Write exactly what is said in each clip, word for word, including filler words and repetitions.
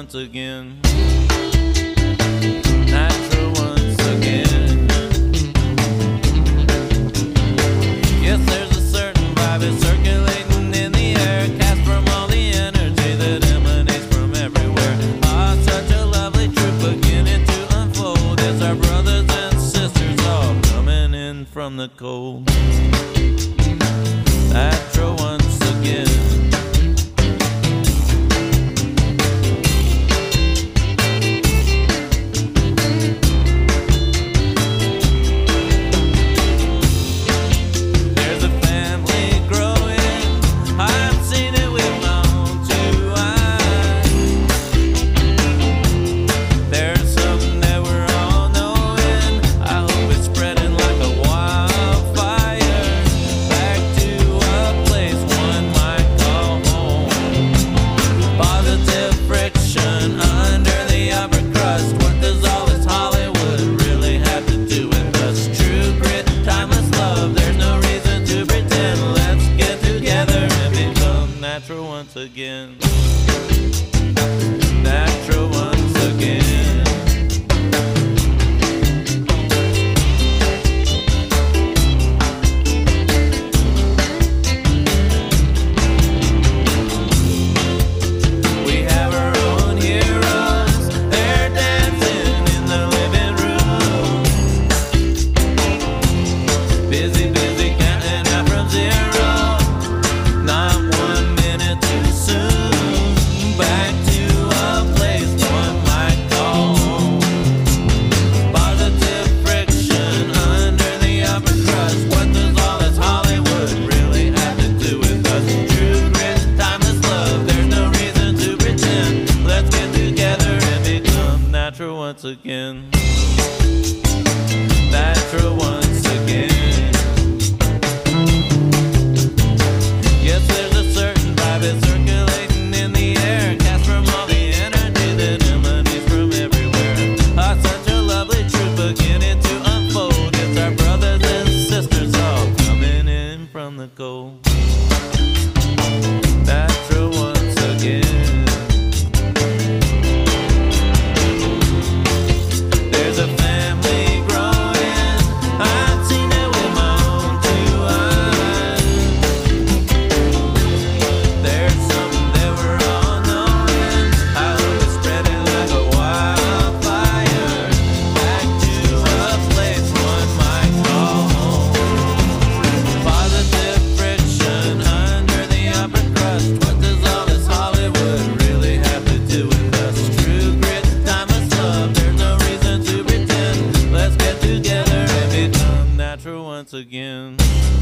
once again. Natural once again. Yes, there's a certain vibe is circulating in the air, cast from all the energy that emanates from everywhere. Ah, such a lovely truth beginning to unfold as our brothers and sisters all coming in from the cold. Natural once again. Natural once again. Natural once again. We have our own heroes. They're dancing in the living room. Busy, busy counting out from zero. Not one too soon, back to a place one might call home. Positive friction under the upper crust. What does all this Hollywood really have to do with us? True grit, timeless love, there's no reason to pretend. Let's get together and become natural once again. Natural once again. Yes, there's a certain vibe is circulating in the air, cast from all the energy that emanates from everywhere. Ah, such a lovely truth beginning to unfold. It's our brothers and sisters all coming in from the cold. Natural once again. There's a family growing. I've seen it with my own two eyes. There's something that we're all knowing. I hope it's spreading like a wildfire, back to a place one might call home. Positive friction under the upper crust. What does all this Hollywood really have to do with us? True grit, timeless love, there's no reason to pretend. Let's get together and become natural once again.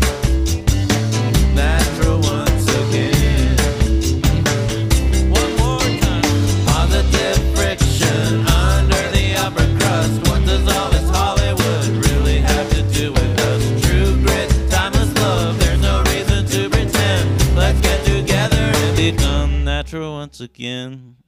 Natural once again. One more time. Positive friction under the upper crust. What does all this Hollywood really have to do with us? True grit, timeless love, there's no reason to pretend. Let's get together and become natural once again.